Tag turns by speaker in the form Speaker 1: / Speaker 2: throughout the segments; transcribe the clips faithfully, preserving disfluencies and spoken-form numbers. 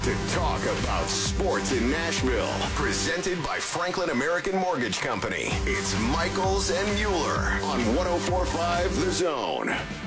Speaker 1: To talk about sports in Nashville, presented by Franklin American Mortgage Company. It's Michaels and Mueller on one oh four point five The Zone.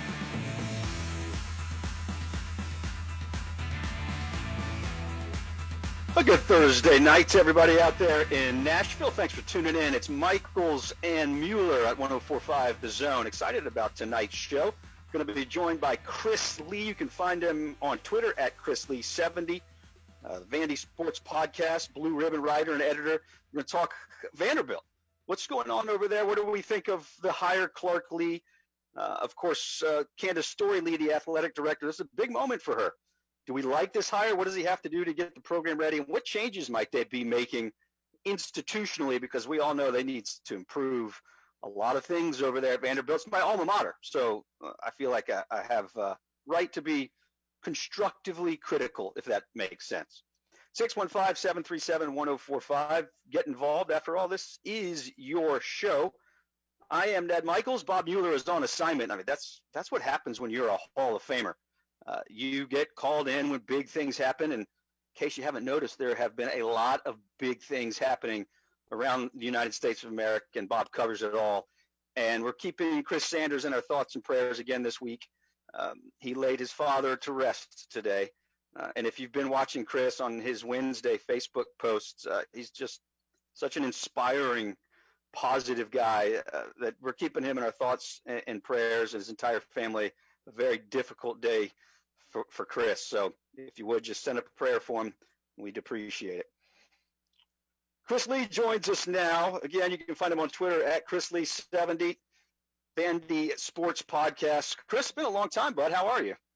Speaker 2: A good Thursday night to everybody out there in Nashville. Thanks for tuning in. It's Michaels and Mueller at one oh four point five The Zone. Excited about tonight's show. Going to be joined by Chris Lee. You can find him on Twitter at Chris Lee seventy. Uh, Vandy Sports Podcast, Blue Ribbon writer and editor. We're going to talk Vanderbilt. What's going on over there? What do we think of the hire, Clark Lee? Uh, of course, uh, Candace Storey Lee, the athletic director. This is a big moment for her. Do we like this hire? What does he have to do to get the program ready? And what changes might they be making institutionally? Because we all know they need to improve a lot of things over there at Vanderbilt. It's my alma mater. So uh, I feel like I, I have uh, right to be constructively critical, if that makes sense. six one five, seven three seven, one oh four five. Get involved. After all, this is your show. I am Ned Michaels. Bob Mueller is on assignment. I mean, that's that's what happens when you're a Hall of Famer. Uh, you get called in when big things happen. And in case you haven't noticed, there have been a lot of big things happening around the United States of America, and Bob covers it all. And we're keeping Chris Sanders in our thoughts and prayers again this week. Um, he laid his father to rest today. Uh, and if you've been watching Chris on his Wednesday Facebook posts, uh, he's just such an inspiring, positive guy uh, that we're keeping him in our thoughts and, and prayers, and his entire family. A very difficult day for, for Chris. So if you would just send up a prayer for him, we'd appreciate it. Chris Lee joins us now. Again, you can find him on Twitter at Chris Lee seventy. Vandy Sports Podcast. Chris, it's been a long time, bud. How are you?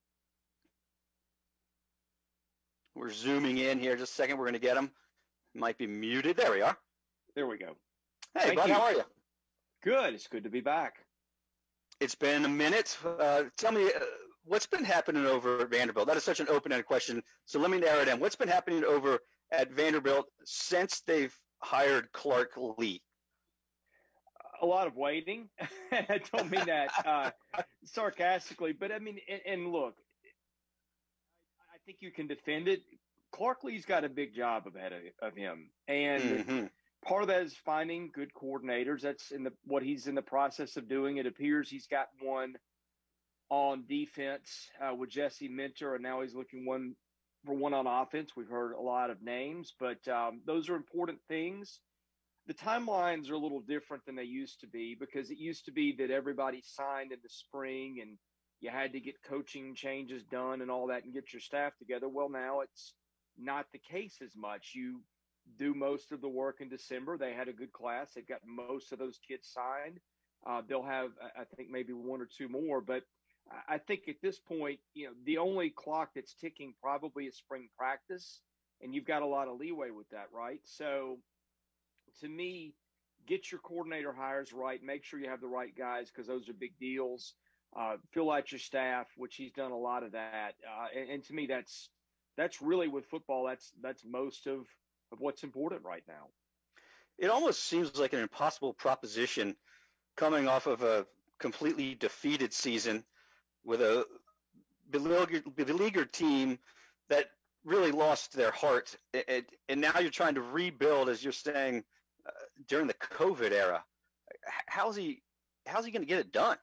Speaker 2: We're zooming in here. Just a second. We're going to get him. Might be muted. There we are.
Speaker 3: There we go.
Speaker 2: Hey,
Speaker 3: Thank
Speaker 2: bud.
Speaker 3: you.
Speaker 2: How are you?
Speaker 3: Good. It's good to be back.
Speaker 2: It's been a minute. Uh, tell me, uh, what's been happening over at Vanderbilt? That is such an open-ended question. So let me narrow it in. What's been happening over at Vanderbilt since they've hired Clark Lee?
Speaker 3: A lot of waiting. I don't mean that uh, sarcastically, but I mean, and, and look, I think you can defend it. Clark Lee's got a big job ahead of, of him, and mm-hmm. part of that is finding good coordinators. That's in the what he's in the process of doing. It appears he's got one on defense uh, with Jesse Minter, and now he's looking one for one on offense. We've heard a lot of names, but um, those are important things. The timelines are a little different than they used to be, because it used to be that everybody signed in the spring and you had to get coaching changes done and all that and get your staff together. Well, now it's not the case as much. You do most of the work in December. They had a good class. They've got most of those kids signed. Uh, they'll have, I think, maybe one or two more. But I think at this point, you know, the only clock that's ticking probably is spring practice, and you've got a lot of leeway with that, right? So to me, get your coordinator hires right. Make sure you have the right guys, because those are big deals. Uh, fill out your staff, which he's done a lot of that. Uh, and, and to me, that's that's really with football. That's that's most of, of what's important right now.
Speaker 2: It almost seems like an impossible proposition coming off of a completely defeated season with a beleaguered, beleaguered team that really lost their heart. And, and now you're trying to rebuild, as you're saying, uh, during the COVID era. How's he, how's he going to get it done?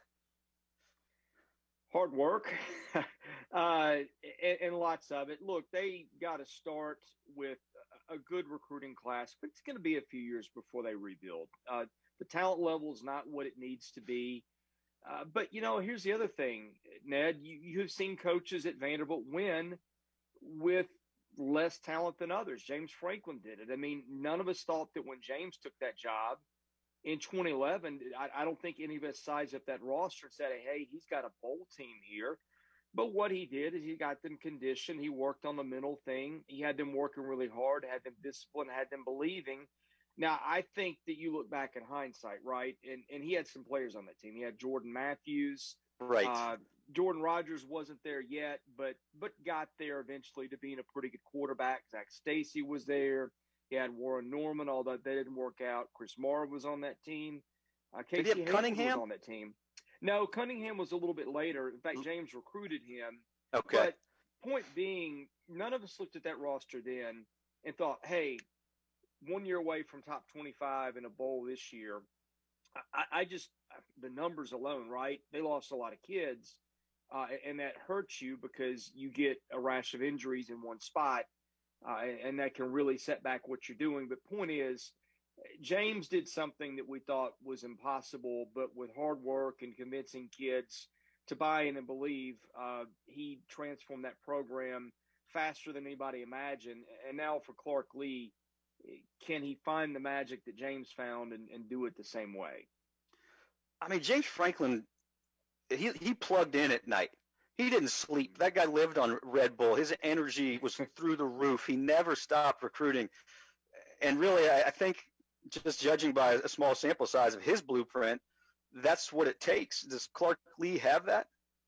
Speaker 3: Hard work, uh, and, and lots of it. Look, they got to start with a good recruiting class, but it's going to be a few years before they rebuild. Uh, the talent level is not what it needs to be. Uh, but, you know, here's the other thing, Ned. You, you've seen coaches at Vanderbilt win with less talent than others. James Franklin did it. I mean, none of us thought that when James took that job in twenty eleven, I, I don't think any of us sized up that roster and said, hey, he's got a bowl team here. But what he did is he got them conditioned. He worked on the mental thing. He had them working really hard, had them disciplined, had them believing. Now, I think that you look back in hindsight, right? And and he had some players on that team. He had Jordan Matthews.
Speaker 2: Right.
Speaker 3: Uh, Jordan Rogers wasn't there yet, but but got there eventually to being a pretty good quarterback. Zach Stacy was there. He had Warren Norman, although that didn't work out. Chris Marr was on that team. Uh, Casey
Speaker 2: Did he have
Speaker 3: Hayes
Speaker 2: Cunningham
Speaker 3: was on that team? No, Cunningham was a little bit later. In fact, James recruited him.
Speaker 2: Okay.
Speaker 3: But point being, none of us looked at that roster then and thought, hey, one year away from top twenty-five in a bowl this year. I, I just, the numbers alone, right? They lost a lot of kids, uh, and that hurts you because you get a rash of injuries in one spot, uh, and, and that can really set back what you're doing. But point is, James did something that we thought was impossible, but with hard work and convincing kids to buy in and believe, uh, he transformed that program faster than anybody imagined. And now for Clark Lea, can he find the magic that James found and, and do it the same way?
Speaker 2: I mean, James Franklin, he he plugged in at night. He didn't sleep. That guy lived on Red Bull. His energy was through the roof. He never stopped recruiting. And really, I, I think just judging by a small sample size of his blueprint, that's what it takes. Does Clark Lea have that?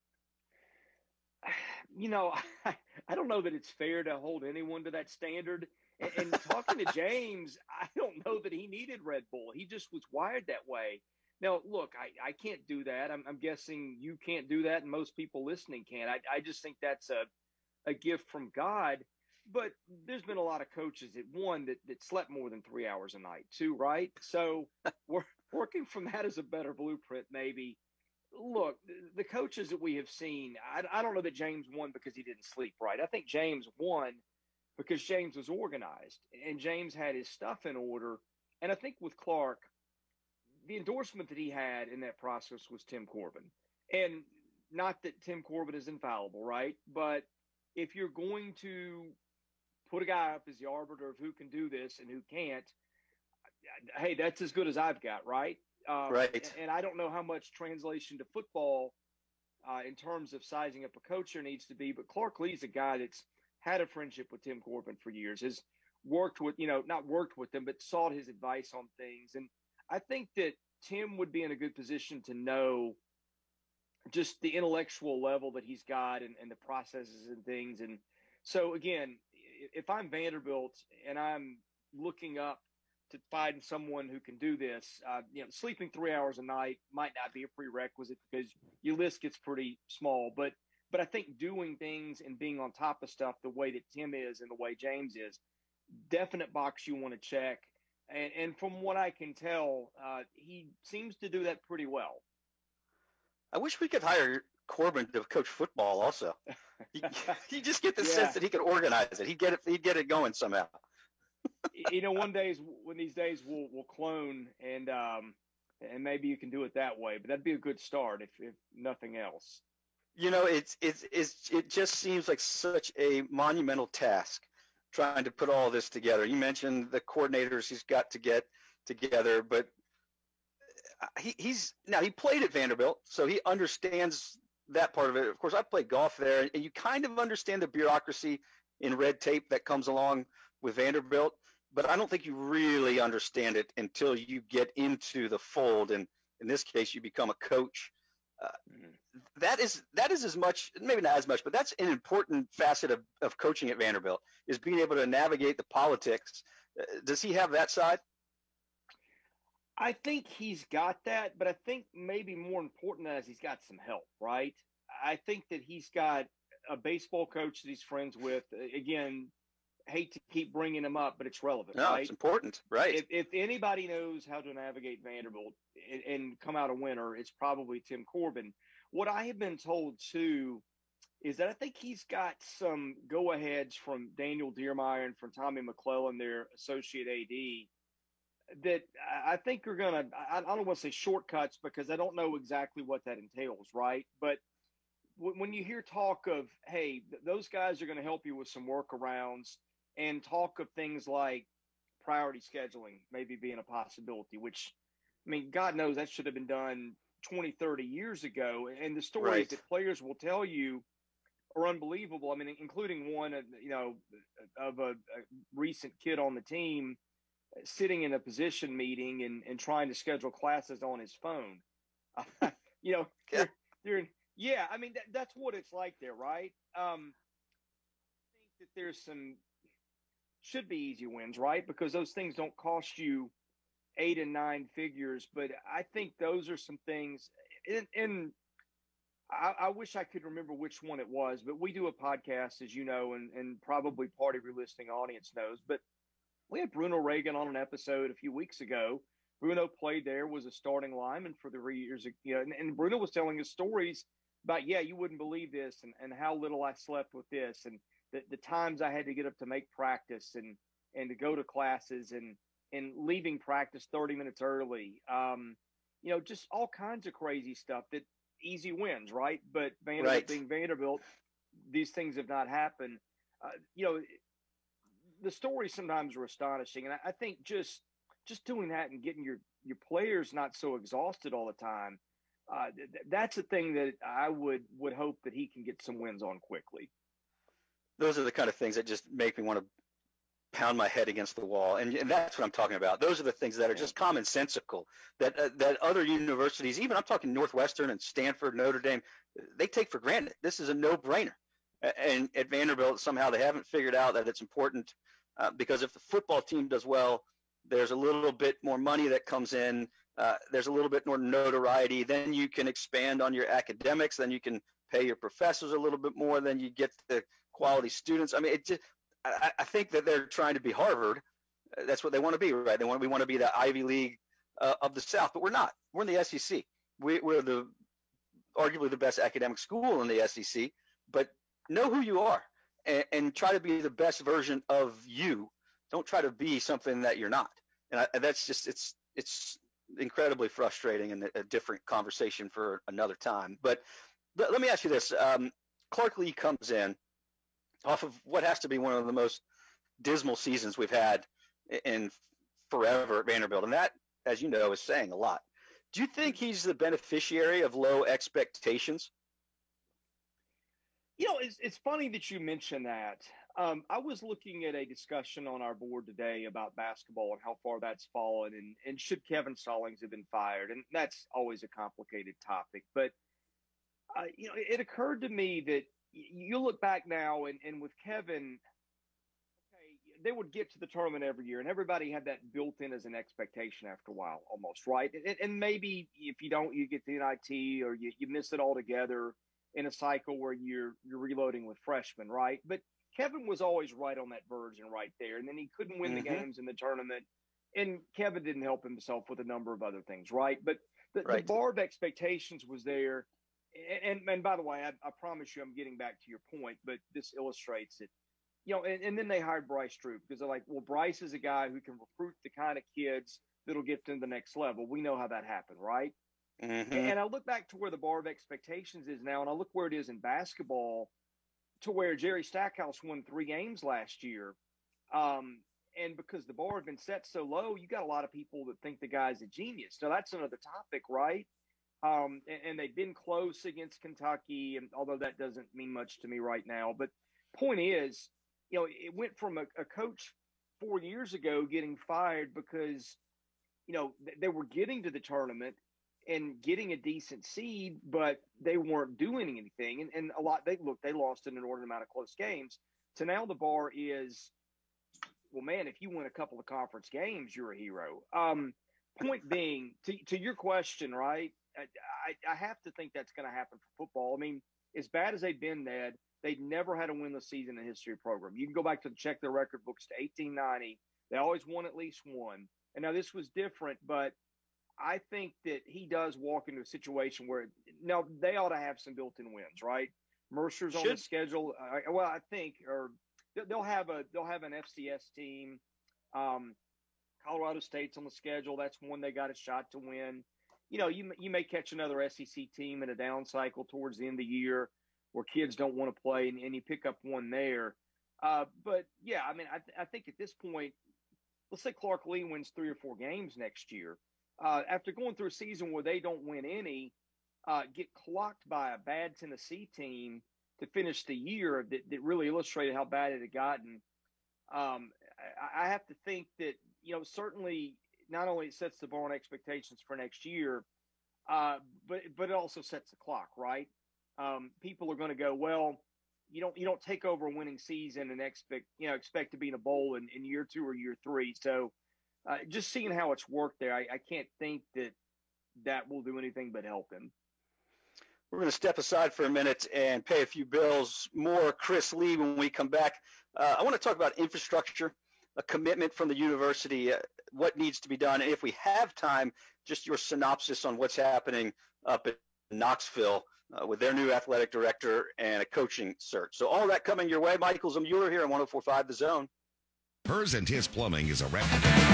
Speaker 3: You know, I, I don't know that it's fair to hold anyone to that standard. And, and talking to James, I don't know that he needed Red Bull. He just was wired that way. Now, look, I, I can't do that. I'm, I'm guessing you can't do that, and most people listening can't. I, I just think that's a, a gift from God. But there's been a lot of coaches that, one, that, that slept more than three hours a night, too, right? So we're working from that as a better blueprint, maybe. Look, the coaches that we have seen, I, I don't know that James won because he didn't sleep right. I think James won because James was organized and James had his stuff in order. And I think with Clark, the endorsement that he had in that process was Tim Corbin. And not that Tim Corbin is infallible, right? But if you're going to put a guy up as the arbiter of who can do this and who can't, hey, that's as good as I've got, right? Um,
Speaker 2: right.
Speaker 3: And I don't know how much translation to football uh, in terms of sizing up a coach there needs to be, but Clark Lea's a guy that's had a friendship with Tim Corbin for years, has worked with, you know, not worked with him, but sought his advice on things. And I think that Tim would be in a good position to know just the intellectual level that he's got and, and the processes and things. And so, again, if I'm Vanderbilt and I'm looking up to find someone who can do this, uh, you know, sleeping three hours a night might not be a prerequisite because your list gets pretty small. But but I think doing things and being on top of stuff the way that Tim is and the way James is, definite box you want to check. And, and from what I can tell, uh, he seems to do that pretty well.
Speaker 2: I wish we could hire Corbin to coach football also. You, you just get the
Speaker 3: Yeah.
Speaker 2: sense that he could organize it. He'd get it, he'd get it going somehow.
Speaker 3: You know, one days when these days we'll we'll clone and um and maybe you can do it that way. But that'd be a good start if if nothing else.
Speaker 2: You know, it's it's it's it just seems like such a monumental task trying to put all this together. You mentioned the coordinators he's got to get together, but he, he's now he played at Vanderbilt, so he understands that part of it. Of course, I played golf there, and you kind of understand the bureaucracy and red tape that comes along with Vanderbilt, but I don't think you really understand it until you get into the fold, and in this case, you become a coach. Uh, mm-hmm. That is that is as much, maybe not as much, but that's an important facet of, of coaching at Vanderbilt, is being able to navigate the politics. Uh, does he have that side?
Speaker 3: I think he's got that, but I think maybe more important than that is he's got some help, right? I think that he's got a baseball coach that he's friends with. Again, hate to keep bringing him up, but it's relevant,
Speaker 2: no,
Speaker 3: right?
Speaker 2: It's important, right?
Speaker 3: If, if anybody knows how to navigate Vanderbilt and, and come out a winner, it's probably Tim Corbin. What I have been told, too, is that I think he's got some go-aheads from Daniel Diermeyer and from Tommy McClellan, their associate A D, that I think are going to – I don't want to say shortcuts because I don't know exactly what that entails, right? But when you hear talk of, hey, those guys are going to help you with some workarounds and talk of things like priority scheduling maybe being a possibility, which, I mean, God knows that should have been done twenty, thirty years ago. And the stories
Speaker 2: right.
Speaker 3: that players will tell you are unbelievable. I mean, including one, you know, of a, a recent kid on the team sitting in a position meeting and, and trying to schedule classes on his phone. Uh, you know,
Speaker 2: yeah.
Speaker 3: they're, they're, yeah, I mean, that, that's what it's like there, right? Um, I think that there's some should be easy wins, right? Because those things don't cost you eight and nine figures. But I think those are some things. And, and I, I wish I could remember which one it was, but we do a podcast, as you know, and, and probably part of your listening audience knows. But we had Bruno Reagan on an episode a few weeks ago. Bruno played there, was a starting lineman for the three years. You know, and, and Bruno was telling us stories about, yeah, you wouldn't believe this, and, and how little I slept with this, and the, the times I had to get up to make practice and, and to go to classes and, and leaving practice thirty minutes early. Um, you know, just all kinds of crazy stuff that easy wins, right? But Vanderbilt
Speaker 2: Right.
Speaker 3: being Vanderbilt, these things have not happened. Uh, you know, the stories sometimes are astonishing. And I, I think just just doing that and getting your, your players not so exhausted all the time, uh, th- that's a thing that I would, would hope that he can get some wins on quickly.
Speaker 2: Those are the kind of things that just make me want to pound my head against the wall. And, and that's what I'm talking about. Those are the things that are just commonsensical that, uh, that other universities, even I'm talking Northwestern and Stanford, Notre Dame, they take for granted. This is a no-brainer. And at Vanderbilt, somehow they haven't figured out that it's important uh, because if the football team does well, there's a little bit more money that comes in. Uh, there's a little bit more notoriety. Then you can expand on your academics. Then you can pay your professors a little bit more. Then you get the quality students. I mean, it just, I, I think that they're trying to be Harvard. That's what they want to be, right? They want, we want to be the Ivy League uh, of the South, but we're not. We're in the S E C. We, we're the arguably the best academic school in the S E C, but know who you are and, and try to be the best version of you. Don't try to be something that you're not. And, I, and that's just, it's, it's incredibly frustrating and a, a different conversation for another time. But let, let me ask you this. Um, Clark Lea comes in off of what has to be one of the most dismal seasons we've had in forever at Vanderbilt. And that, as you know, is saying a lot. Do you think he's the beneficiary of low expectations?
Speaker 3: You know, it's, it's funny that you mentioned that. Um, I was looking at a discussion on our board today about basketball and how far that's fallen, and, and should Kevin Stallings have been fired? And that's always a complicated topic. But, uh, you know, it occurred to me that you look back now, and, and with Kevin, okay, they would get to the tournament every year, and everybody had that built in as an expectation after a while, almost, right? And, and maybe if you don't, you get the N I T or you, you miss it altogether in a cycle where you're you're reloading with freshmen, right? But Kevin was always right on that verge and right there, and then he couldn't win mm-hmm. the games in the tournament, and Kevin didn't help himself with a number of other things, right? But the, right. the bar of expectations was there. And, and, and by the way, I, I promise you I'm getting back to your point, but this illustrates it. You know, and, and then they hired Bryce Drew because they're like, well, Bryce is a guy who can recruit the kind of kids that'll get them to the next level. We know how that happened, right? Mm-hmm. And I look back to where the bar of expectations is now, and I look where it is in basketball to where Jerry Stackhouse won three games last year. Um, and because the bar had been set so low, you got a lot of people that think the guy's a genius. So that's another topic, right? Um, and, and they've been close against Kentucky, and although that doesn't mean much to me right now. But point is, you know, it went from a, a coach four years ago getting fired because, you know, th- they were getting to the tournament and getting a decent seed, but they weren't doing anything. And, and a lot, they look, they lost an inordinate amount of close games. So now the bar is, well, man, if you win a couple of conference games, you're a hero. Um, point being, to, to your question, right? I, I have to think that's going to happen for football. I mean, as bad as they've been, Ned, they've never had a winless season in the history of the program. You can go back to check their record books to eighteen ninety. They always won at least one. And now this was different, but I think that he does walk into a situation where now they ought to have some built-in wins, right? Mercer's Should. on the schedule. Uh, well, I think, or they'll have a they'll have an F C S team. Um, Colorado State's on the schedule. That's one they got a shot to win. You know, you you may catch another S E C team in a down cycle towards the end of the year where kids don't want to play, and, and you pick up one there. Uh, but yeah, I mean, I, th- I think at this point, let's say Clark Lea wins three or four games next year. Uh, after going through a season where they don't win any, uh, get clocked by a bad Tennessee team to finish the year that, that really illustrated how bad it had gotten. Um, I, I have to think that, you know, certainly not only it sets the bar on expectations for next year, uh, but but it also sets the clock, right? Um, people are going to go, well, you don't you don't take over a winning season and expect you know expect to be in a bowl in, in year two or year three. So uh, just seeing how it's worked there, I, I can't think that that will do anything but help him.
Speaker 2: We're going to step aside for a minute and pay a few bills. More Chris Lee when we come back. Uh, I want to talk about infrastructure, a commitment from the university, uh, what needs to be done. And if we have time, just your synopsis on what's happening up in Knoxville uh, with their new athletic director and a coaching search. So all that coming your way. Michaels and Mueller here on one oh four point five The Zone.
Speaker 4: Hers and His Plumbing is a rep.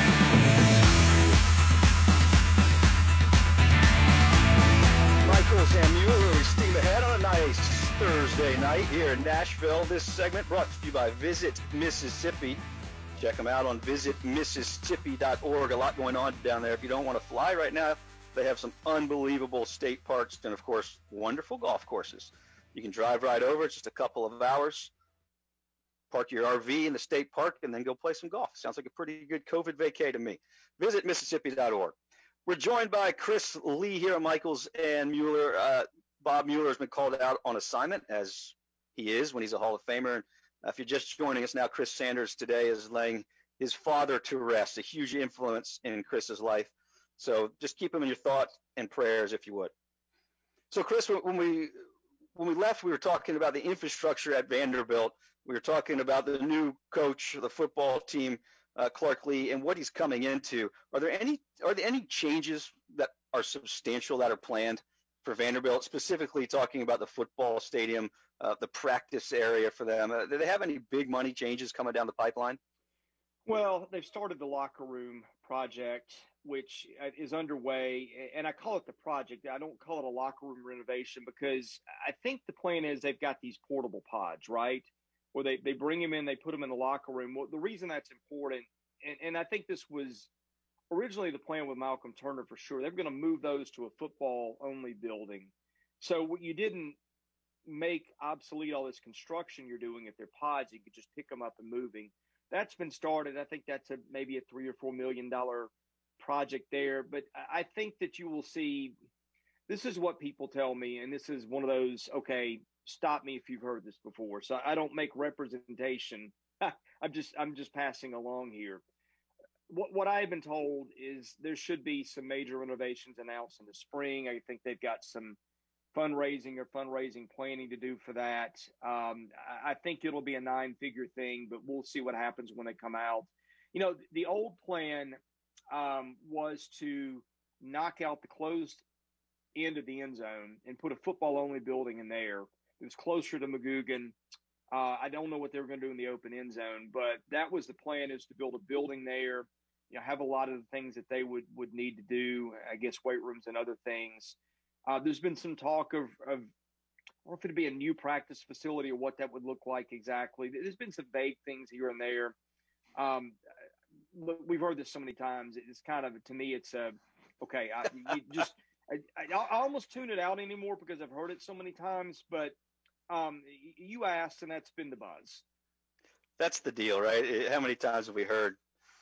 Speaker 2: Michaels and Mueller, we steam ahead on a nice Thursday night here in Nashville. This segment brought to you by Visit Mississippi. Check them out on visit mississippi dot org. A lot going on down there. If you don't want to fly right now, they have some unbelievable state parks and, of course, wonderful golf courses. You can drive right over. It's just a couple of hours. Park your R V in the state park and then go play some golf. Sounds like a pretty good COVID vacay to me. Visit mississippi dot org. We're joined by Chris Lee here at Michaels and Mueller. Uh, Bob Mueller has been called out on assignment, as he is when he's a Hall of Famer. And uh, if you're just joining us now, Chris Sanders today is laying his father to rest, a huge influence in Chris's life. So just keep him in your thoughts and prayers, if you would. So, Chris, when we when we left, we were talking about the infrastructure at Vanderbilt. We were talking about the new coach of the football team, Uh, Clark Lee, and what he's coming into. Are there any are there any changes that are substantial that are planned for Vanderbilt, specifically talking about the football stadium, uh, the practice area for them? Uh, do they have any big money changes coming down the pipeline?
Speaker 3: Well, they've started the locker room project, which is underway, and I call it the project. I don't call it a locker room renovation because I think the plan is they've got these portable pods, right? Where they, they bring him in, they put him in the locker room. Well, the reason that's important, and, and I think this was originally the plan with Malcolm Turner for sure, they're going to move those to a football-only building. So what you didn't make obsolete all this construction you're doing at their pods, you could just pick them up and moving. That's been started. I think that's a maybe a three or four million dollar project there. But I think that you will see. This is what people tell me, and this is one of those. Okay, stop me if you've heard this before. So I don't make representation. I'm just I'm just passing along here. What what I have been told is there should be some major renovations announced in the spring. I think they've got some fundraising or fundraising planning to do for that. Um, I, I think it'll be a nine-figure thing, but we'll see what happens when they come out. You know, the old plan um, was to knock out the closed end of the end zone and put a football-only building in there. It was closer to McGugin. Uh, I don't know what they were going to do in the open end zone, but that was the plan, is to build a building there, you know, have a lot of the things that they would, would need to do, I guess weight rooms and other things. Uh, there's been some talk of, of, I don't know if it'd be a new practice facility or what that would look like exactly. There's been some vague things here and there. Um, look, we've heard this so many times. It's kind of, to me, it's a, okay, I, you just, I, I almost tune it out anymore because I've heard it so many times, but um, you asked, and that's been the buzz.
Speaker 2: That's the deal, right? How many times have we heard,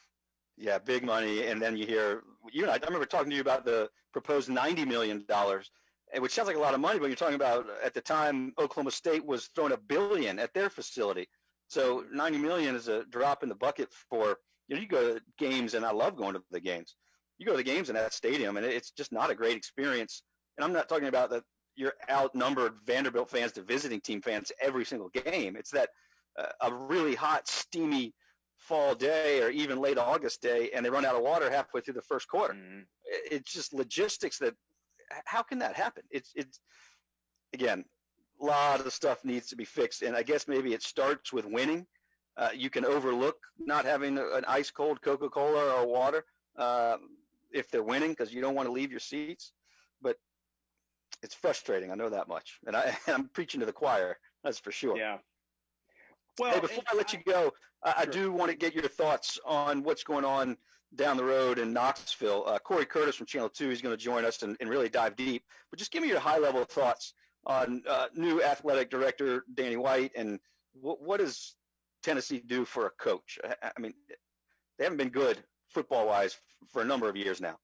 Speaker 2: yeah, big money, and then you hear, you know, I remember talking to you about the proposed ninety million dollars, which sounds like a lot of money, but you're talking about, at the time, Oklahoma State was throwing a billion at their facility. So ninety million is a drop in the bucket for, you know, you go to games, and I love going to the games. You go to the games in that stadium, and it's just not a great experience. And I'm not talking about that you're outnumbered Vanderbilt fans to visiting team fans every single game. It's that uh, a really hot, steamy fall day or even late August day, and they run out of water halfway through the first quarter. Mm-hmm. It's just logistics that, how can that happen? It's, it's again, a lot of stuff needs to be fixed. And I guess maybe it starts with winning. Uh, you can overlook not having an ice cold Coca-Cola or water uh, if they're winning, because you don't want to leave your seats. But it's frustrating. I know that much. And I, I'm preaching to the choir. That's for sure.
Speaker 3: Yeah. Well,
Speaker 2: hey, before I let you go, I, sure. I do want to get your thoughts on what's going on down the road in Knoxville. Uh, Corey Curtis from Channel two is going to join us and, and really dive deep. But just give me your high-level thoughts on uh, new athletic director Danny White, and what, what does Tennessee do for a coach? I, I mean, they haven't been good football-wise for a number of years now.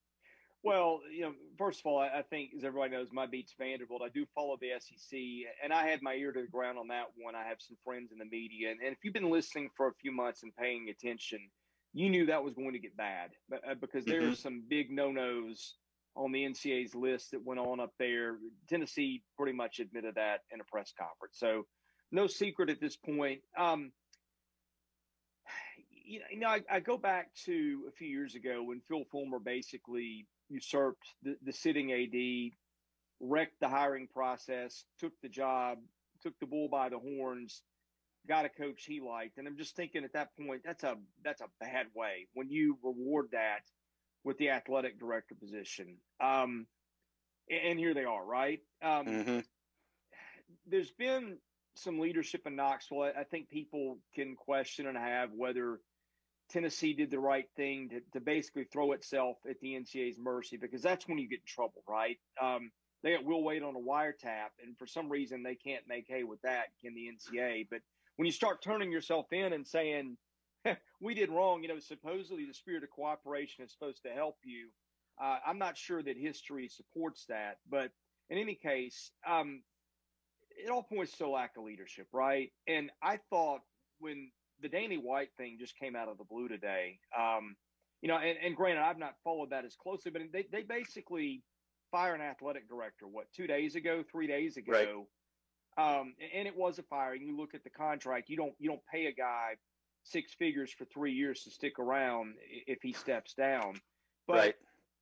Speaker 3: Well, you know, first of all, I think, as everybody knows, my beat's Vanderbilt. I do follow the S E C, and I had my ear to the ground on that one. I have some friends in the media, and, and if you've been listening for a few months and paying attention, you knew that was going to get bad, but, uh, because there mm-hmm. are some big no-nos on the N C A A's list that went on up there. Tennessee pretty much admitted that in a press conference. So no secret at this point. Um, you know, you know I, I go back to a few years ago when Phil Fulmer basically usurped the, the sitting A D, wrecked the hiring process, took the job, took the bull by the horns, got a coach he liked. And I'm just thinking at that point, that's a that's a bad way when you reward that with the athletic director position. Um, and here they are, right? Um,
Speaker 2: Mm-hmm.
Speaker 3: There's been some leadership in Knoxville. I think people can question and have whether Tennessee did the right thing to, to basically throw itself at the N C A A's mercy, because that's when you get in trouble, right? Um, they got Will Wade on a wiretap, and for some reason they can't make hay with that in the N C A A. But when you start turning yourself in and saying, we did wrong, you know, supposedly the spirit of cooperation is supposed to help you. Uh, I'm not sure that history supports that. But in any case, um, it all points to a lack of leadership, right? And I thought when the Danny White thing just came out of the blue today, um, you know, and, and granted, I've not followed that as closely, but they, they basically fire an athletic director, what, two days ago, three days ago.
Speaker 2: Right.
Speaker 3: Um, and it was a firing. You look at the contract, you don't, you don't pay a guy six figures for three years to stick around if he steps down. But
Speaker 2: Right.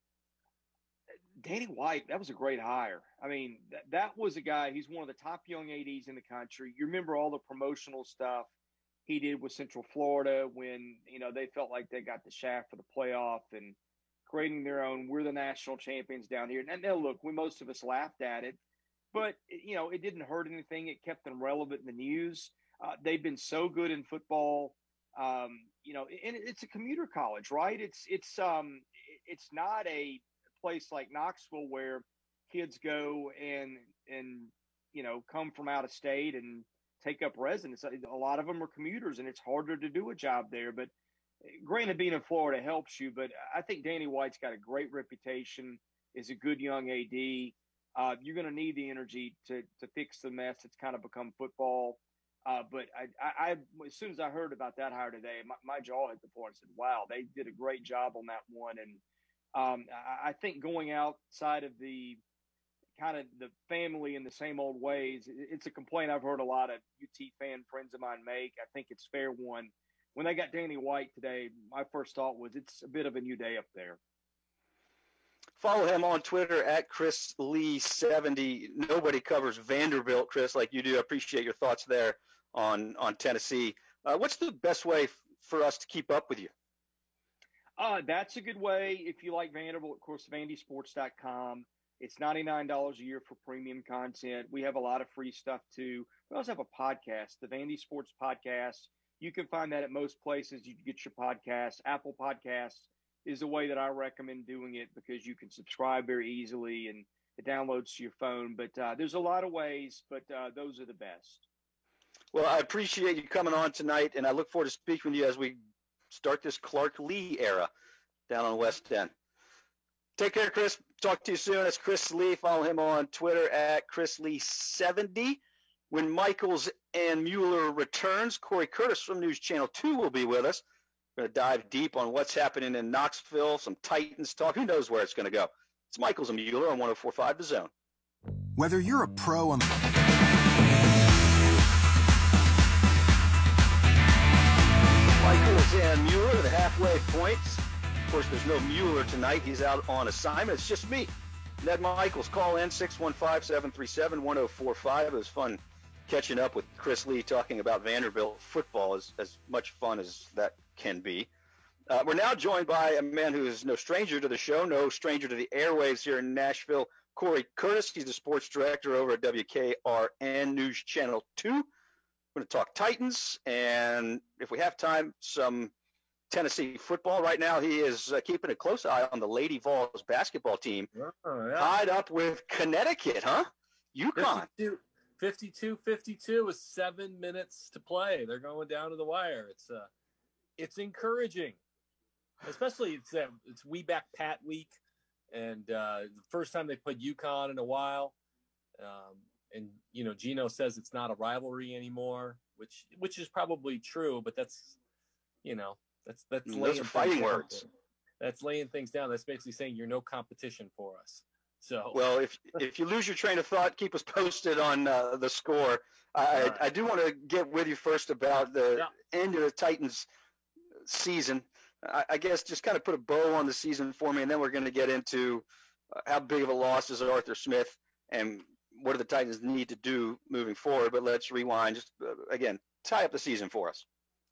Speaker 3: Danny White, that was a great hire. I mean, that, that was a guy, he's one of the top young A Ds in the country. You remember all the promotional stuff he did with Central Florida when, you know, they felt like they got the shaft for the playoff and creating their own, we're the national champions down here. And now look, we, most of us laughed at it, but, you know, it didn't hurt anything. It kept them relevant in the news. Uh, they've been so good in football. Um, you know, and it's a commuter college, right? It's, it's, um, it's not a place like Knoxville where kids go and, and, you know, come from out of state and take up residence. A lot of them are commuters, and it's harder to do a job there. But granted, being in Florida helps you, but I think Danny White's got a great reputation, is a good young A D. Uh, you're going to need the energy to to fix the mess that's kind of become football. Uh, but I, I, I, as soon as I heard about that hire today, my, my jaw hit the floor and said, wow, they did a great job on that one. And um, I, I think going outside of the kind of the family in the same old ways, it's a complaint I've heard a lot of U T fan friends of mine make. I think it's a fair one. When they got Danny White today, my first thought was it's a bit of a new day up there.
Speaker 2: Follow him on Twitter at Chris Lee seventy. Nobody covers Vanderbilt, Chris, like you do. I appreciate your thoughts there on, on Tennessee. Uh, what's the best way f- for us to keep up with you?
Speaker 3: Uh, that's a good way. If you like Vanderbilt, of course, vandy sports dot com. It's ninety-nine dollars a year for premium content. We have a lot of free stuff, too. We also have a podcast, the Vandy Sports Podcast. You can find that at most places you can get your podcasts. Apple Podcasts is the way that I recommend doing it because you can subscribe very easily and it downloads to your phone. But uh, there's a lot of ways, but uh, those are the best.
Speaker 2: Well, I appreciate you coming on tonight, and I look forward to speaking with you as we start this Clark Lee era down on West End. Take care, Chris. Talk to you soon. It's Chris Lee. Follow him on Twitter at Chris Lee seventy. When Michaels and Mueller returns, Corey Curtis from News Channel two will be with us. We're going to dive deep on what's happening in Knoxville, some Titans talk. Who knows where it's going to go? It's Michaels and Mueller on one oh four point five The Zone.
Speaker 5: Whether you're a pro on the
Speaker 2: Michaels and Mueller, the halfway points. Of course, there's no Mueller tonight. He's out on assignment. It's just me, Ned Michaels. Call in six one five, seven three seven, one oh four five. It was fun catching up with Chris Lee talking about Vanderbilt football, as, as much fun as that can be. Uh, we're now joined by a man who is no stranger to the show, no stranger to the airwaves here in Nashville, Corey Curtis. He's the sports director over at W K R N News Channel two. We're going to talk Titans, and if we have time, some Tennessee football. Right now, he is uh, keeping a close eye on the Lady Vols basketball team,
Speaker 6: oh, yeah.
Speaker 2: tied up with Connecticut, huh? UConn.
Speaker 6: fifty-two fifty-two with seven minutes to play. They're going down to the wire. It's uh, it's encouraging, especially it's uh, it's We Back Pat week, and uh, the first time they played UConn in a while. Um, and you know, Gino says it's not a rivalry anymore, which which is probably true, but that's you know that's that's
Speaker 2: Those are fighting words.
Speaker 6: that's laying things down. That's basically saying you're no competition for us. So
Speaker 2: well, if if you lose your train of thought, keep us posted on uh, the score. I,
Speaker 6: right.
Speaker 2: I do want to get with you first about the
Speaker 6: Yeah.
Speaker 2: end of the Titans season. I, I guess just kind of put a bow on the season for me, and then we're going to get into uh, how big of a loss is Arthur Smith and what do the Titans need to do moving forward. But let's rewind. Just uh, again, tie up the season for us.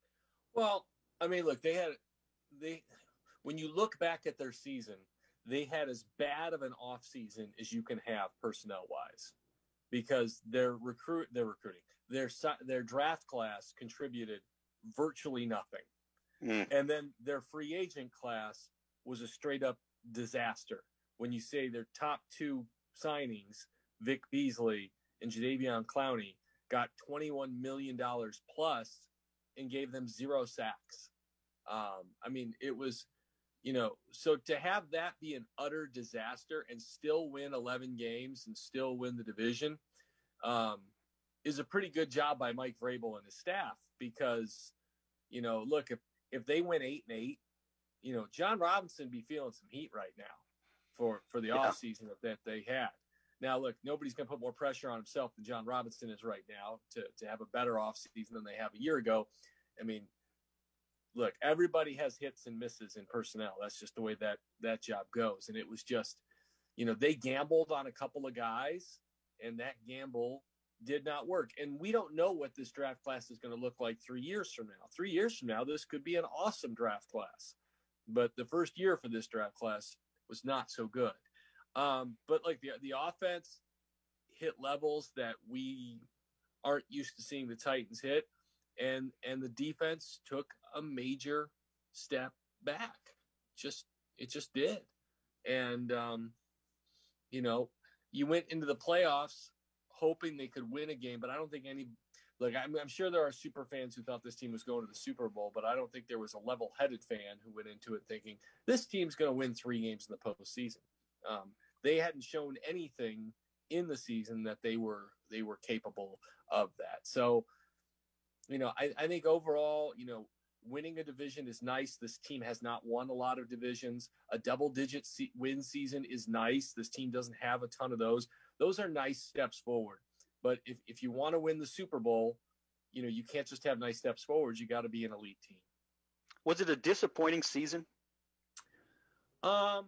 Speaker 6: Well, I mean, look, they had they when you look back at their season, they had as bad of an off season as you can have personnel wise, because their recruit, their recruiting, their their draft class contributed virtually nothing, mm. and then their free agent class was a straight up disaster. When you say their top two signings, Vic Beasley and Jadeveon Clowney, got twenty-one million dollars plus and gave them zero sacks. Um, I mean, it was. You know, so to have that be an utter disaster and still win eleven games and still win the division um, is a pretty good job by Mike Vrabel and his staff, because, you know, look, if, if they win eight and eight, you know, John Robinson be feeling some heat right now for, for the yeah. offseason that they had. Now, look, nobody's going to put more pressure on himself than John Robinson is right now to, to have a better offseason than they have a year ago. I mean, look, everybody has hits and misses in personnel. That's just the way that that job goes. And it was just, you know, they gambled on a couple of guys, and that gamble did not work. And we don't know what this draft class is going to look like three years from now. Three years from now, this could be an awesome draft class. But the first year for this draft class was not so good. Um, but, like, the, the offense hit levels that we aren't used to seeing the Titans hit. And and the defense took a major step back. Just it just did. And um, you know, you went into the playoffs hoping they could win a game, but I don't think any. Like I'm, I'm sure there are super fans who thought this team was going to the Super Bowl, but I don't think there was a level-headed fan who went into it thinking this team's going to win three games in the postseason. Um, they hadn't shown anything in the season that they were they were capable of that. So. You know, I, I think overall, you know, winning a division is nice. This team has not won a lot of divisions. A double-digit se- win season is nice. This team doesn't have a ton of those. Those are nice steps forward. But if, if you want to win the Super Bowl, you know, you can't just have nice steps forward. You got to be an elite team.
Speaker 2: Was it a disappointing season?
Speaker 6: Um,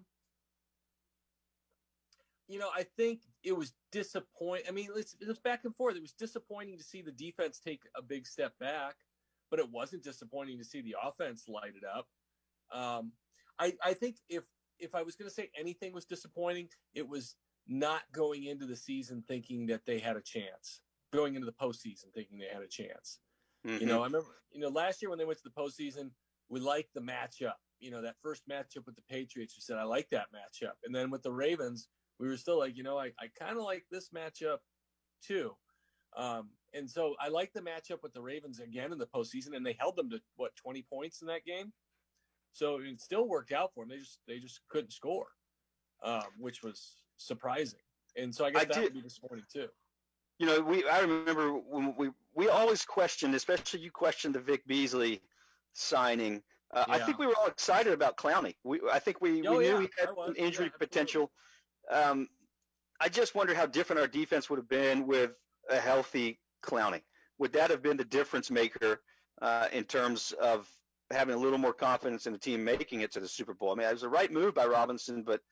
Speaker 6: you know, I think it was disappointing. I mean, it's, it's back and forth. It was disappointing to see the defense take a big step back, but it wasn't disappointing to see the offense light it up. Um, I, I think if if I was going to say anything was disappointing, it was not going into the season thinking that they had a chance, going into the postseason thinking they had a chance. Mm-hmm. You know, I remember, you know, last year when they went to the postseason, we liked the matchup. You know, that first matchup with the Patriots, we said, I like that matchup. And then with the Ravens, we were still like, you know, I, I kind of like this matchup too. Um, and so I like the matchup with the Ravens again in the postseason, and they held them to, what, twenty points in that game? So it still worked out for them. They just they just couldn't score, um, which was surprising. And so I guess I that did. would be disappointing too.
Speaker 2: You know, we I remember when we we always questioned, especially you questioned the Vic Beasley signing. Uh, yeah. I think we were all excited about Clowney. We I think we,
Speaker 6: oh,
Speaker 2: we
Speaker 6: yeah,
Speaker 2: knew he had an injury
Speaker 6: yeah,
Speaker 2: potential. Um, I just wonder how different our defense would have been with a healthy Clowney. Would that have been the difference maker uh, in terms of having a little more confidence in the team making it to the Super Bowl? I mean, it was the right move by Robinson, but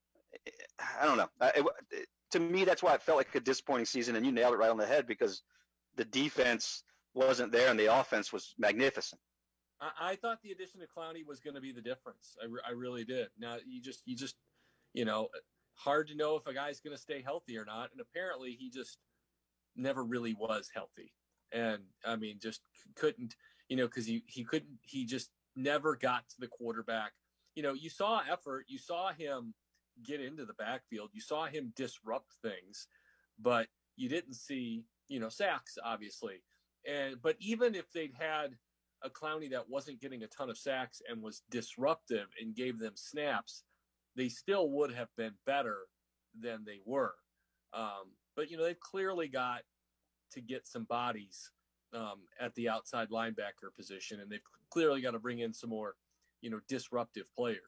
Speaker 2: I don't know. It, it, to me, that's why it felt like a disappointing season, and you nailed it right on the head because the defense wasn't there and the offense was magnificent.
Speaker 6: I, I thought the addition of Clowney was going to be the difference. I, re- I really did. Now, you just, you just, you know, hard to know if a guy's going to stay healthy or not, and apparently he just never really was healthy. And, I mean, just couldn't, you know, because he, he couldn't, he just never got to the quarterback. You know, you saw effort. You saw him get into the backfield. You saw him disrupt things, but you didn't see, you know, sacks, obviously. And but even if they'd had a Clowney that wasn't getting a ton of sacks and was disruptive and gave them snaps, they still would have been better than they were. Um, but, you know, they've clearly got to get some bodies um, at the outside linebacker position, and they've clearly got to bring in some more, you know, disruptive players.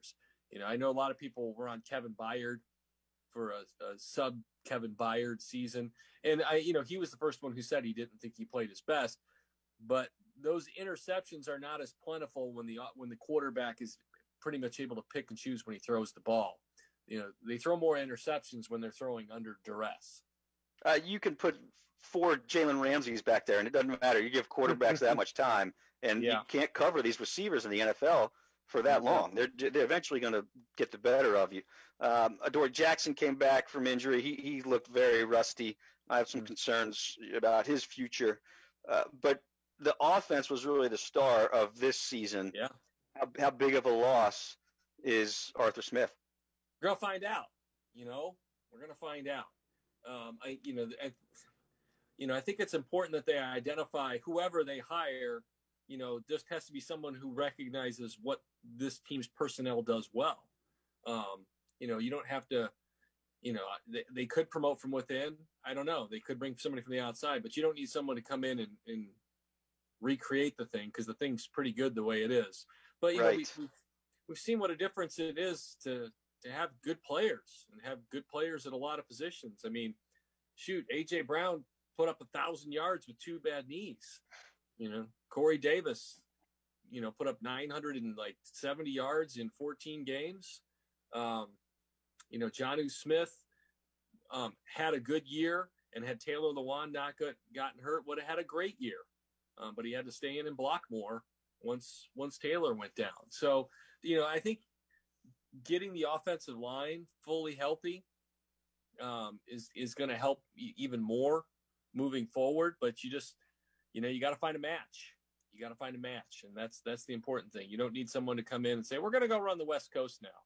Speaker 6: You know, I know a lot of people were on Kevin Byard for a, a sub Kevin Byard season. And I, you know, he was the first one who said he didn't think he played his best, but those interceptions are not as plentiful when the, when the quarterback is pretty much able to pick and choose when he throws the ball. You know, they throw more interceptions when they're throwing under duress.
Speaker 2: Uh, you can put four Jalen Ramseys back there, and it doesn't matter. You give quarterbacks that much time, and yeah. you can't cover these receivers in the N F L for that mm-hmm. long. They're they're eventually going to get the better of you. Um, Adoree Jackson came back from injury. He he looked very rusty. I have some mm-hmm. concerns about his future, uh, but the offense was really the star of this season.
Speaker 6: Yeah.
Speaker 2: How, how big of a loss is Arthur Smith?
Speaker 6: We're gonna find out. You know, we're gonna find out. Um, I, you know, I, you know, I think it's important that they identify whoever they hire. You know, just has to be someone who recognizes what this team's personnel does well. Um, you know, you don't have to. You know, they, they could promote from within. I don't know. They could bring somebody from the outside, but you don't need someone to come in and, and recreate the thing because the thing's pretty good the way it is. But you
Speaker 2: right.
Speaker 6: know, we, we've, we've seen what a difference it is to. to have good players and have good players at a lot of positions. I mean, shoot, A J Brown put up a thousand yards with two bad knees. You know, Corey Davis, you know, put up nine hundred seventy yards in fourteen games. Um, you know, Jonnu Smith um, had a good year, and had Taylor Lewan not got, gotten hurt, would have had a great year. Um, but he had to stay in and block more once once Taylor went down. So, you know, I think getting the offensive line fully healthy um, is is going to help even more moving forward. But you just, you know, you got to find a match. You got to find a match, and that's that's the important thing. You don't need someone to come in and say, "We're going to go run the West Coast now."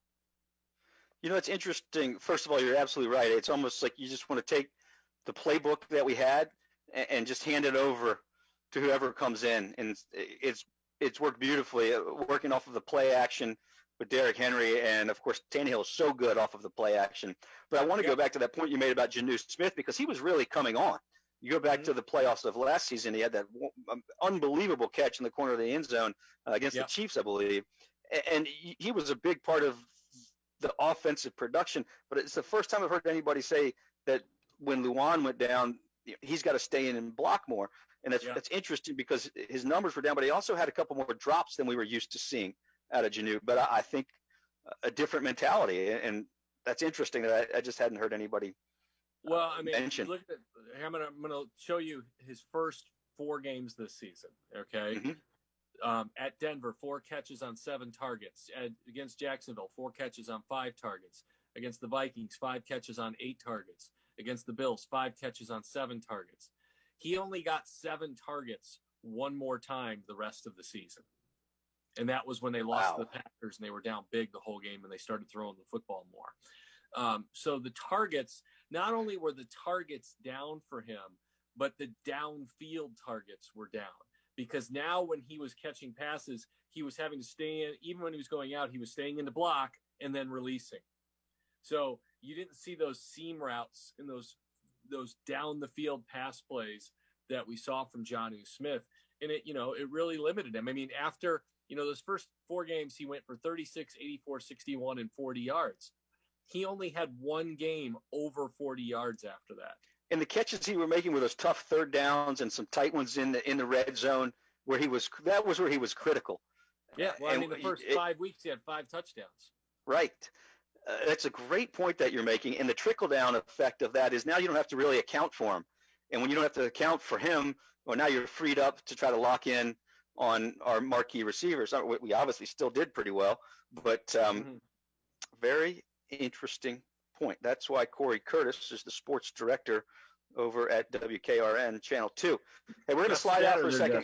Speaker 2: You know, it's interesting. First of all, you're absolutely right. It's almost like you just want to take the playbook that we had and, and just hand it over to whoever comes in, and it's it's worked beautifully, working off of the play action with Derrick Henry, and of course Tannehill is so good off of the play action. But I want to
Speaker 6: yep.
Speaker 2: go back to that point you made about Jonnu Smith, because he was really coming on. You go back mm-hmm. to the playoffs of last season, he had that unbelievable catch in the corner of the end zone uh, against yep. the Chiefs, I believe, and he, he was a big part of the offensive production. But it's the first time I've heard anybody say that when Lewan went down, he's got to stay in and block more. And that's, yeah. that's interesting because his numbers were down, but he also had a couple more drops than we were used to seeing out of Jonnu. But I, I think a different mentality, and that's interesting that I, I just hadn't heard anybody
Speaker 6: well, I mean,
Speaker 2: mention.
Speaker 6: Look at, I'm going I'm to show you his first four games this season, okay? Mm-hmm. Um, at Denver, four catches on seven targets. At, against Jacksonville, four catches on five targets. Against the Vikings, five catches on eight targets. Against the Bills, five catches on seven targets. He only got seven targets one more time the rest of the season. And that was when they lost wow. to the Packers and they were down big the whole game and they started throwing the football more. Um, so the targets, not only were the targets down for him, but the downfield targets were down. Because now when he was catching passes, he was having to stay in, even when he was going out, he was staying in the block and then releasing. So you didn't see those seam routes and those those down the field pass plays that we saw from Jonnu Smith. And it, you know, it really limited him. I mean, after, you know, those first four games, he went for thirty-six, eighty-four, sixty-one, and forty yards. He only had one game over forty yards after that.
Speaker 2: And the catches he were making were those tough third downs and some tight ones in the in the red zone where he was that was where he was critical.
Speaker 6: Yeah, well,
Speaker 2: and
Speaker 6: I mean, the first
Speaker 2: it,
Speaker 6: five weeks he had five touchdowns.
Speaker 2: Right. Uh, that's a great point that you're making. And the trickle down effect of that is now you don't have to really account for him. And when you don't have to account for him, well, now you're freed up to try to lock in on our marquee receivers. We obviously still did pretty well, but um, mm-hmm. very interesting point. That's why Corey Curtis is the sports director over at W K R N Channel two. Hey, we're going to slide out for a second.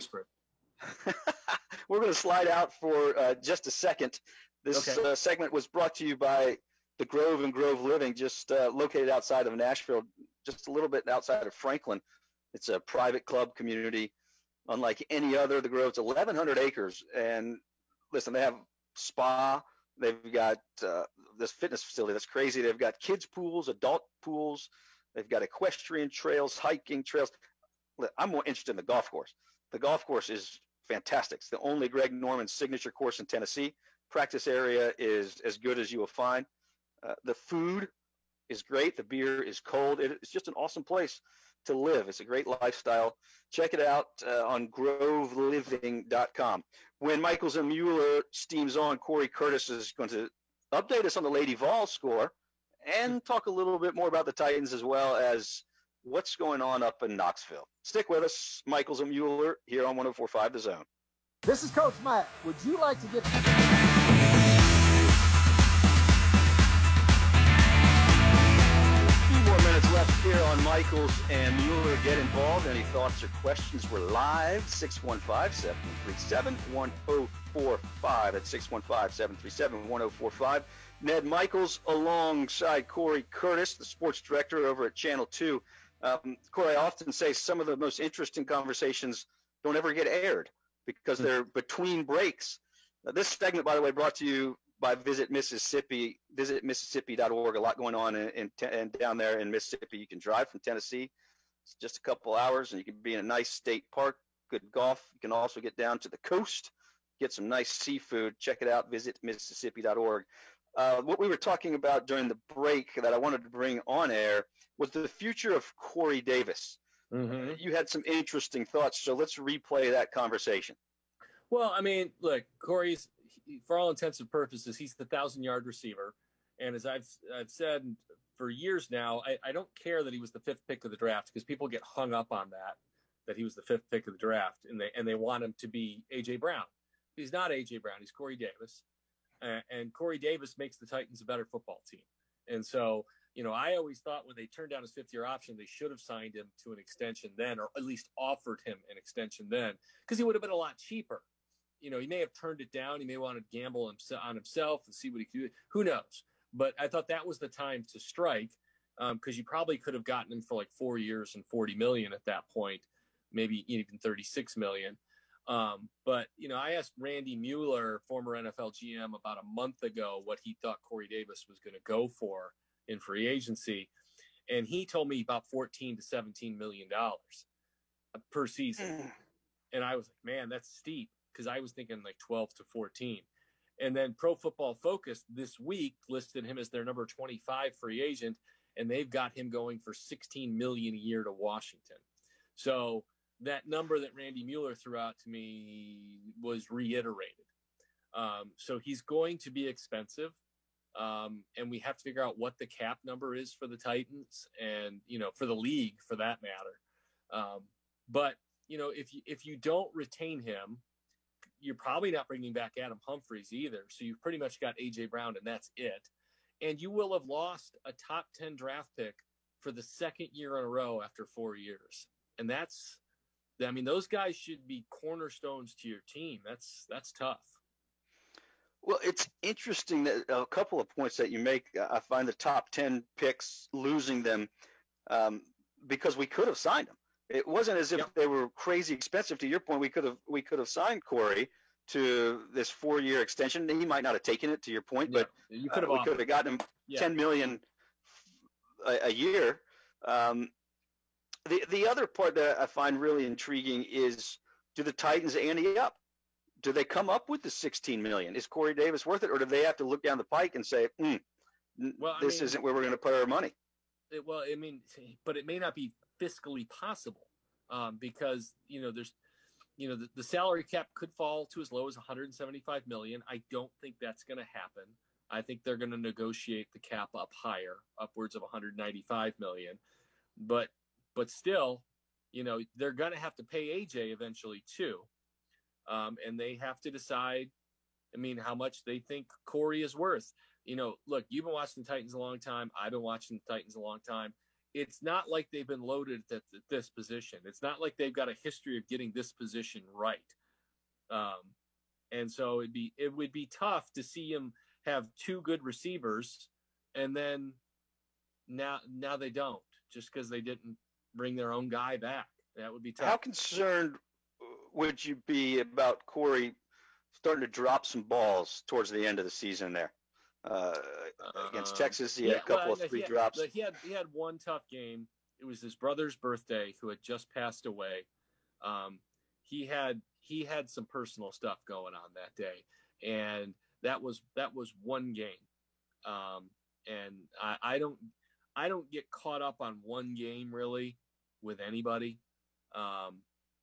Speaker 2: We're going to slide out for uh, just a second. This okay. uh, segment was brought to you by the Grove and Grove Living, just uh, located outside of Nashville, just a little bit outside of Franklin. It's a private club community, unlike any other. The Grove's eleven hundred acres, and listen, they have spa. They've got uh, this fitness facility that's crazy. They've got kids pools, adult pools. They've got equestrian trails, hiking trails. I'm more interested in the golf course. The golf course is fantastic. It's the only Greg Norman signature course in Tennessee. Practice area is as good as you will find. Uh, the food is great. The beer is cold. It, it's just an awesome place to live. It's a great lifestyle. Check it out uh, on grove living dot com. When Michaels and Mueller steams on, Corey Curtis is going to update us on the Lady Vol score and talk a little bit more about the Titans as well as what's going on up in Knoxville. Stick with us, Michaels and Mueller, here on one oh four point five The Zone.
Speaker 7: This is Coach Matt. Would you like to get...
Speaker 2: More minutes left here on Michaels and Mueller. Get involved. Any thoughts or questions? We're live. six one five, seven three seven, one oh four five. That's six one five, seven three seven, one oh four five. Ned Michaels alongside Corey Curtis, the sports director over at Channel two. Um, Corey, I often say some of the most interesting conversations don't ever get aired because they're between breaks. Now, this segment, by the way, brought to you by Visit Mississippi, visit mississippi dot org. A lot going on in, in, in down there in Mississippi. You can drive from Tennessee. It's just a couple hours, and you can be in a nice state park, good golf. You can also get down to the coast, get some nice seafood. Check it out, visit mississippi dot org. Uh, what we were talking about during the break that I wanted to bring on air was the future of Corey Davis. Mm-hmm. You had some interesting thoughts, so let's replay that conversation.
Speaker 6: Well, I mean, look, Corey's, for all intents and purposes, he's the thousand-yard receiver. And as I've I've said for years now, I, I don't care that he was the fifth pick of the draft because people get hung up on that, that he was the fifth pick of the draft, and they and they want him to be A J. Brown. He's not A J. Brown. He's Corey Davis. Uh, and Corey Davis makes the Titans a better football team. And so, you know, I always thought when they turned down his fifth-year option, they should have signed him to an extension then, or at least offered him an extension then, because he would have been a lot cheaper. You know, he may have turned it down. He may want to gamble on himself and see what he could do. Who knows? But I thought that was the time to strike because um, you probably could have gotten him for like four years and forty million dollars at that point, maybe even thirty-six million dollars. Um, but, you know, I asked Randy Mueller, former N F L G M, about a month ago what he thought Corey Davis was going to go for in free agency. And he told me about fourteen to seventeen million dollars per season. Mm. And I was like, man, that's steep. Because I was thinking like twelve to fourteen. And then Pro Football Focus this week listed him as their number twenty-five free agent, and they've got him going for sixteen million dollars a year to Washington. So that number that Randy Mueller threw out to me was reiterated. Um, so he's going to be expensive, um, and we have to figure out what the cap number is for the Titans and, you know, for the league for that matter. Um, but, you know, if you, if you don't retain him, you're probably not bringing back Adam Humphries either. So you've pretty much got A J. Brown, and that's it. And you will have lost a top ten draft pick for the second year in a row after four years. And that's, I mean, those guys should be cornerstones to your team. That's, that's tough.
Speaker 2: Well, it's interesting that a couple of points that you make. I find the top ten picks, losing them um, because we could have signed them. It wasn't as if yep. they were crazy expensive. To your point, we could have we could have signed Corey to this four-year extension. He might not have taken it, to your point, but
Speaker 6: yeah, you could have
Speaker 2: uh, we could have gotten him yeah. ten million dollars a, a year. Um, the the other part that I find really intriguing is, do the Titans ante up? Do they come up with the sixteen million dollars? Is Corey Davis worth it, or do they have to look down the pike and say, mm, well, this I mean, isn't where we're going to put our money?
Speaker 6: It, well, I mean, but it may not be fiscally possible um, because, you know, there's, you know, the, the salary cap could fall to as low as one hundred seventy-five million dollars. I don't think that's going to happen. I think they're going to negotiate the cap up higher, upwards of one hundred ninety-five million dollars. But, but still, you know, they're going to have to pay A J eventually too. Um, and they have to decide, I mean, how much they think Corey is worth. You know, look, you've been watching the Titans a long time. I've been watching the Titans a long time. It's not like they've been loaded at this position. It's not like they've got a history of getting this position right. Um, and so it'd be, it would be tough to see him have two good receivers and then now, now they don't, just because they didn't bring their own guy back. That would be tough.
Speaker 2: How concerned would you be about Corey starting to drop some balls towards the end of the season there? Uh, against uh, Texas, he had yeah, a couple well, of three
Speaker 6: he had,
Speaker 2: drops.
Speaker 6: He had he had one tough game. It was his brother's birthday, who had just passed away. Um, he had he had some personal stuff going on that day, and that was that was one game. Um, and I, I don't I don't get caught up on one game really with anybody. Um,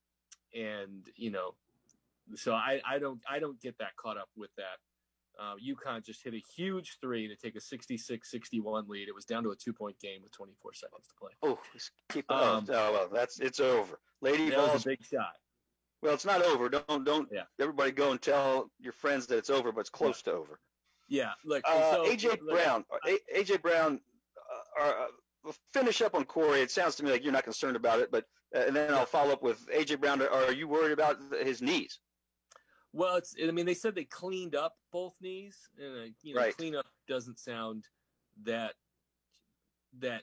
Speaker 6: and you know, so I, I don't I don't get that caught up with that. Uh, UConn just hit a huge three to take a sixty-six sixty-one lead. It was down to a two-point game with twenty-four seconds to play.
Speaker 2: Oh, keep
Speaker 6: Um,
Speaker 2: oh, well, that's it's over. Lady
Speaker 6: That was
Speaker 2: balls.
Speaker 6: a big shot.
Speaker 2: Well, it's not over. Don't don't
Speaker 6: Yeah.
Speaker 2: everybody go and tell your friends that it's over, but it's close to over.
Speaker 6: Yeah, look.
Speaker 2: Uh,
Speaker 6: so,
Speaker 2: A J
Speaker 6: look,
Speaker 2: Brown, A- AJ Brown, uh, are, uh, we'll finish up on Corey. It sounds to me like you're not concerned about it, but uh, and then I'll follow up with A J Brown. Are you worried about his knees?
Speaker 6: Well, it's. I mean, they said they cleaned up both knees, and uh, you know,
Speaker 2: Right.
Speaker 6: cleanup doesn't sound that that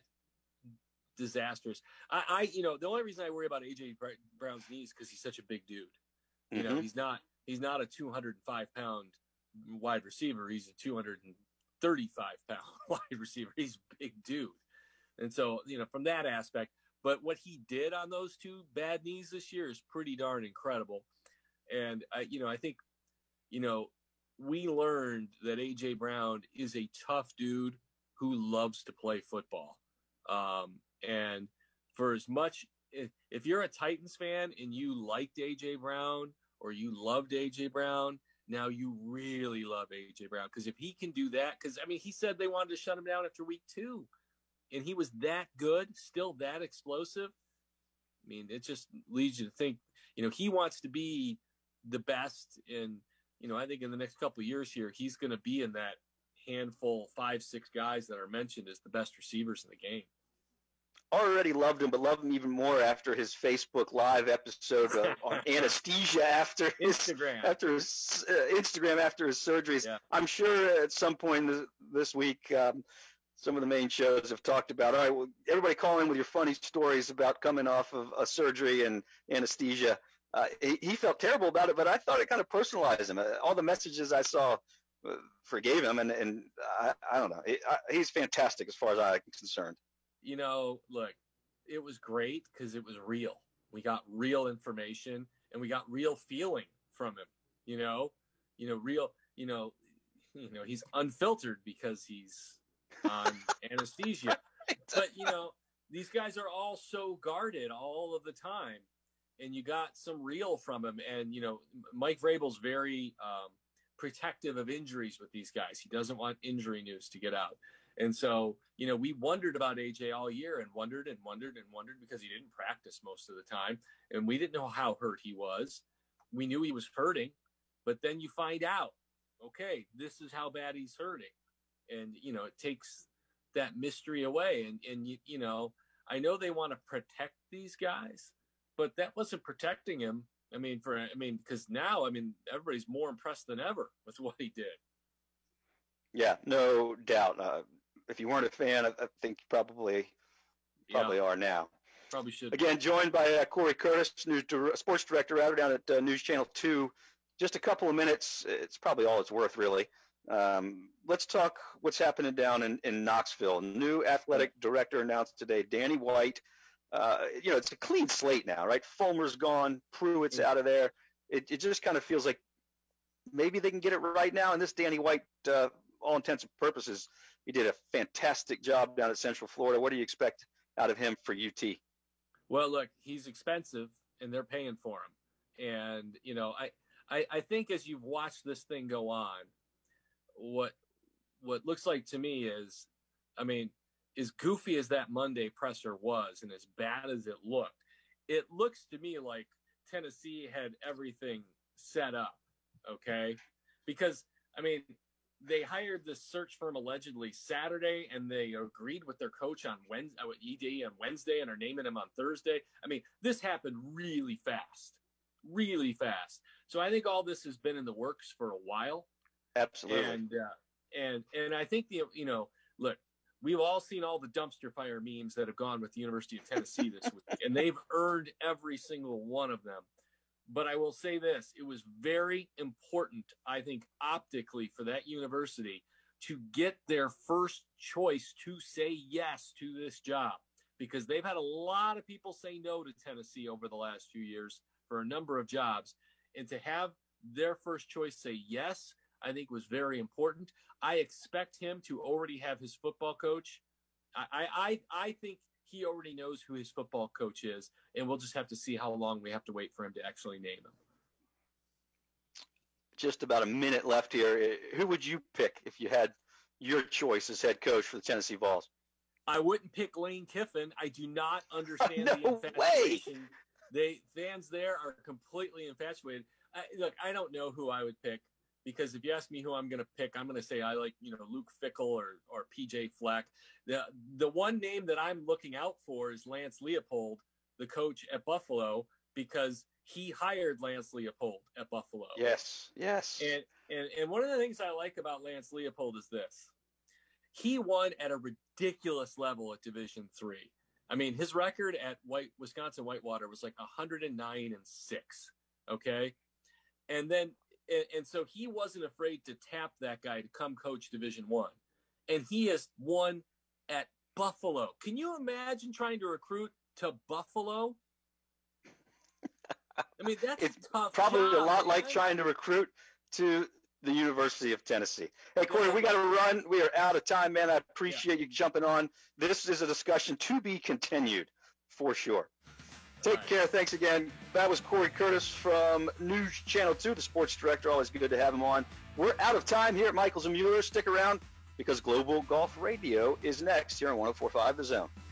Speaker 6: disastrous. I, I, you know, the only reason I worry about A J Brown's knees because he's such a big dude. You know,
Speaker 2: Mhm.
Speaker 6: he's not he's not a two hundred five pound wide receiver. He's a two hundred thirty-five pound wide receiver. He's a big dude, and so you know, from that aspect. But what he did on those two bad knees this year is pretty darn incredible. And I, you know, I think, you know, we learned that A J Brown is a tough dude who loves to play football. Um, and for as much, if, if you're a Titans fan and you liked A J Brown or you loved A J Brown, now you really love A J Brown. Because if he can do that, because I mean, he said they wanted to shut him down after week two, and he was that good, still that explosive. I mean, it just leads you to think, you know, he wants to be the best. And, you know, I think in the next couple of years here, he's going to be in that handful, five, six guys that are mentioned as the best receivers in the game.
Speaker 2: Already loved him, but loved him even more after his Facebook Live episode uh, on anesthesia after his,
Speaker 6: Instagram.
Speaker 2: after his uh, Instagram after his surgeries.
Speaker 6: Yeah.
Speaker 2: I'm sure at some point this, this week, um, some of the main shows have talked about, all right, well, everybody call in with your funny stories about coming off of a surgery and anesthesia. Uh, he, he felt terrible about it, but I thought it kind of personalized him. Uh, all the messages I saw uh, forgave him, and, and I, I don't know. He, I, he's fantastic as far as I'm concerned.
Speaker 6: You know, look, it was great because it was real. We got real information and we got real feeling from him, you know, you know, real, you know, you know, he's unfiltered because he's on anesthesia, but you know, these guys are all so guarded all of the time, and you got some real from him. And, you know, Mike Vrabel's very um, protective of injuries with these guys. He doesn't want injury news to get out. And so, you know, we wondered about A J all year and wondered and wondered and wondered because he didn't practice most of the time. And we didn't know how hurt he was. We knew he was hurting, but then you find out, okay, this is how bad he's hurting. And, you know, it takes that mystery away. And, and you, you know, I know they want to protect these guys, but that wasn't protecting him. I mean, for, I mean, because now, I mean, everybody's more impressed than ever with what he did.
Speaker 2: Yeah, no doubt. Uh, if you weren't a fan, I, I think you probably probably
Speaker 6: Yeah.
Speaker 2: are now.
Speaker 6: Probably should.
Speaker 2: Again, joined by uh, Corey Curtis, news dir- sports director out down at uh, News Channel two. Just a couple of minutes. It's probably all it's worth, really. Um, let's talk what's happening down in, in Knoxville. New athletic director announced today, Danny White. Uh, you know, it's a clean slate now, right? Fulmer's gone. Pruitt's out of there. It, it just kind of feels like maybe they can get it right now. And this Danny White, uh, all intents and purposes, he did a fantastic job down at Central Florida. What do you expect out of him for U T?
Speaker 6: Well, look, he's expensive, and they're paying for him. And, you know, I, I, I think as you've watched this thing go on, what what looks like to me is, I mean, as goofy as that Monday presser was and as bad as it looked, it looks to me like Tennessee had everything set up, okay? Because, I mean, they hired this search firm allegedly Saturday, and they agreed with their coach on Wednesday, E D on Wednesday, and are naming him on Thursday. I mean, this happened really fast, really fast. So I think all this has been in the works for a while.
Speaker 2: Absolutely.
Speaker 6: And uh, and and I think the you know look, we've all seen all the dumpster fire memes that have gone with the University of Tennessee this week, and they've earned every single one of them. But I will say this, it was very important, I think, optically for that university to get their first choice to say yes to this job, because they've had a lot of people say no to Tennessee over the last few years for a number of jobs. And to have their first choice say yes, I think was very important. I expect him to already have his football coach. I, I, I think he already knows who his football coach is, and we'll just have to see how long we have to wait for him to actually name him.
Speaker 2: Just about a minute left here. Who would you pick if you had your choice as head coach for the Tennessee Vols?
Speaker 6: I wouldn't pick Lane Kiffin. I do not understand
Speaker 2: no
Speaker 6: the infatuation.
Speaker 2: Way.
Speaker 6: They fans there are completely infatuated. I, look, I don't know who I would pick, because if you ask me who I'm going to pick, I'm going to say I like, you know, Luke Fickell or or P J Fleck. The the one name that I'm looking out for is Lance Leopold, the coach at Buffalo, because he hired Lance Leopold at Buffalo.
Speaker 2: Yes, yes.
Speaker 6: And and and one of the things I like about Lance Leopold is this: he won at a ridiculous level at Division three. I mean, his record at White Wisconsin Whitewater was like one hundred nine and six. Okay, and then and, and so he wasn't afraid to tap that guy to come coach Division one, and he has won at Buffalo. Can you imagine trying to recruit to Buffalo? I mean, that's
Speaker 2: it's
Speaker 6: a tough
Speaker 2: probably
Speaker 6: job,
Speaker 2: a lot
Speaker 6: man.
Speaker 2: like trying to recruit to the University of Tennessee. Hey, Corey, we got to run. We are out of time, man. I appreciate yeah. you jumping on. This is a discussion to be continued for sure. Take
Speaker 6: right.
Speaker 2: care. Thanks again. That was Corey Curtis from News Channel two, the sports director. Always good to have him on. We're out of time here at Michaels and Mueller. Stick around because Global Golf Radio is next here on one oh four point five The Zone.